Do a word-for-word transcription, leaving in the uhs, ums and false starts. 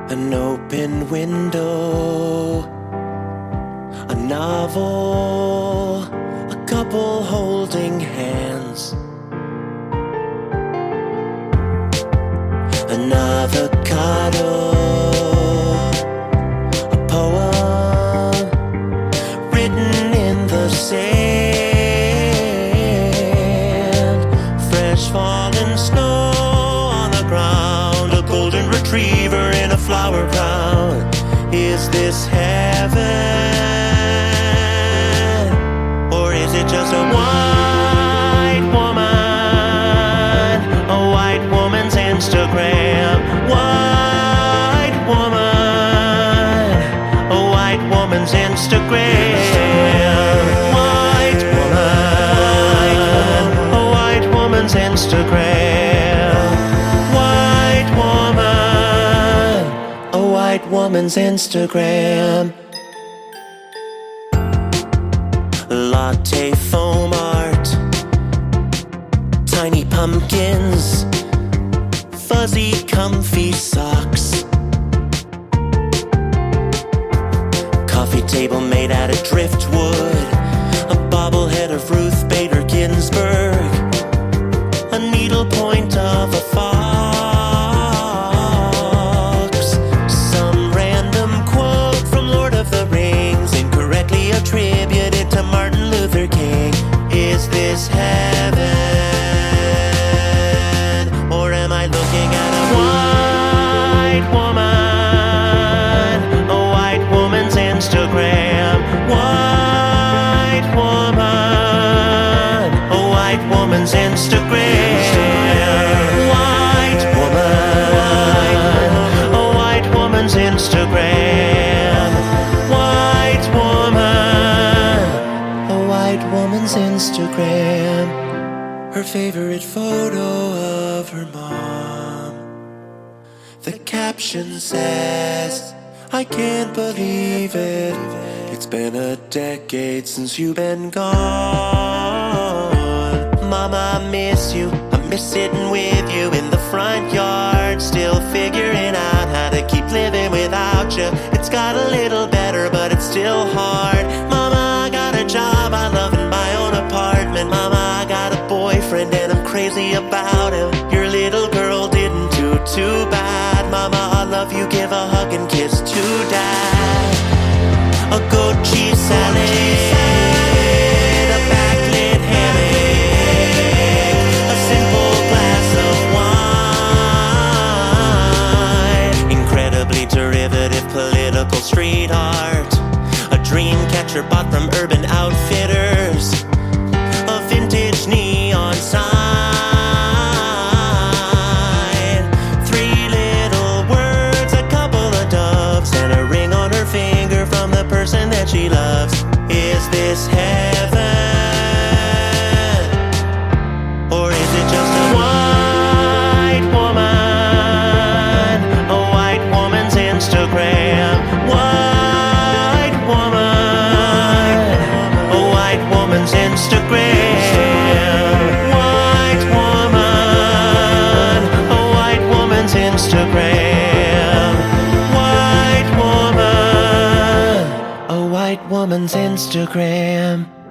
An open window, a novel, a couple holding hands, an avocado, a poem written in the sand, fresh fallen snow on the ground, a golden retriever in a flower crown. Is this heaven, or is it just a white woman, a white woman's Instagram? White woman, a white woman's Instagram. White woman, a white woman's Instagram. White woman, a white woman's Instagram. Latte foam art, tiny pumpkins, fuzzy comfy socks, coffee table made out of driftwood, a bobblehead of Ruth Bader Ginsburg, a needlepoint of a fox, some random quote from Lord of the Rings, incorrectly attributed to Martin Luther King. Is this heaven, or am I looking at a white woman, a white woman's Instagram? White woman, a white woman's Instagram. White woman, a white woman's Instagram. White woman, a white woman's Instagram. Her favorite photo of her mom. The caption says, I can't believe it, it's been a decade since you've been gone. Mama, I miss you, I miss sitting with you in the front yard, still figuring out how to keep living without you. It's got a little better, but it's still hard. Mama, I got a job, I love in my own apartment. Mama, I got a boyfriend and I'm crazy about him. Your little girl didn't do too bad. Mama, I love you, give a hug and kiss to Dad. A goat cheese salad, a backlit hammock, a simple glass of wine, incredibly derivative political street art, a dream catcher bought from Urban Outfitters, a vintage neon sign, three little words, a couple of doves, and a ring on her finger from the person that she loves. Is this heaven, or is it just a white woman, a white woman's Instagram? White woman, a white woman's Instagram. White woman, a white woman's Instagram. White woman, a white woman's Instagram.